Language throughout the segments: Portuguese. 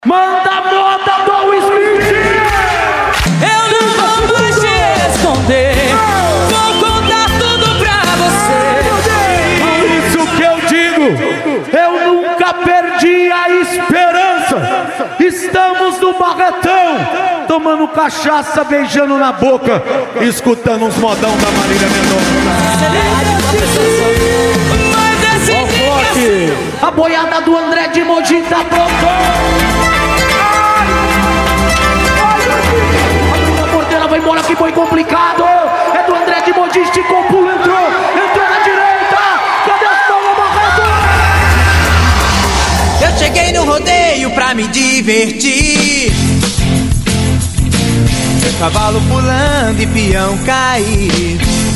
Manda moda do Smith! Eu não vou mais te esconder, vou contar tudo pra você. Por isso que eu digo, eu nunca perdi a esperança. Estamos no Barretão, tomando cachaça, beijando na boca, escutando uns modão da Marília Mendonça. A boiada do André de Mogi tá pronto. A porteira vai embora, que foi complicado. É do André de Mogi, esticou o pulo, entrou na direita. Cadê as palmas, Barreto? Eu cheguei no rodeio pra me divertir, cavalo pulando e peão cair.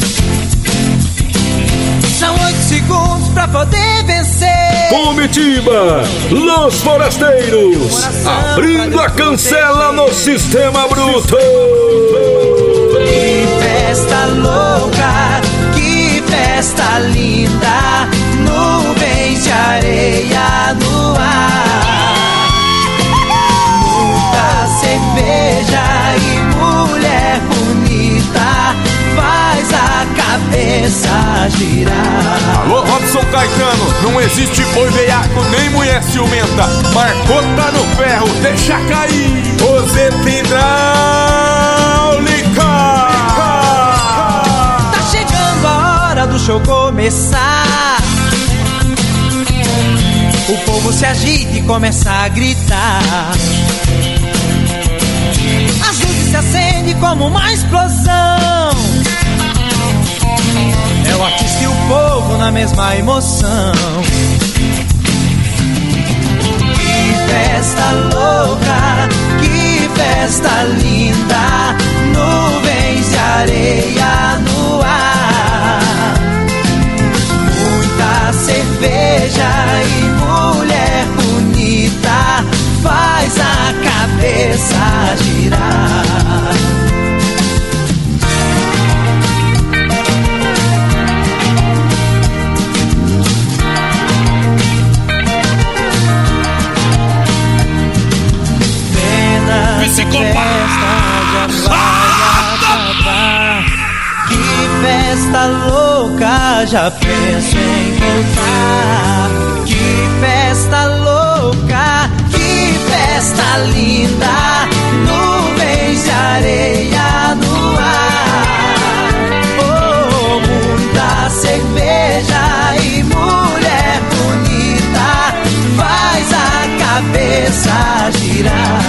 São 8 segundos pra poder vencer. Comitiva, Los Forasteiros, abrindo a cancela no Sistema Bruto. Que festa louca, que festa linda, nuvens de areia no ar. Muita cerveja e mulher bonita faz a cabeça girar. Alô, Robson Caetano, não existe boi veiaco nem mulher ciumenta. Marcou, tá no ferro, deixa cair. Roseta hidráulica. Tá chegando a hora do show começar. O povo se agita e começa a gritar. As luzes se acendem como uma explosão. É o artista e o povo na mesma emoção. Que festa louca, que festa linda, nuvens de areia no ar. Muita cerveja e mulher bonita faz a cabeça girar. Que festa louca, já penso em voltar. Que festa louca, que festa linda, nuvens de areia no ar. Oh, muita cerveja e mulher bonita faz a cabeça girar.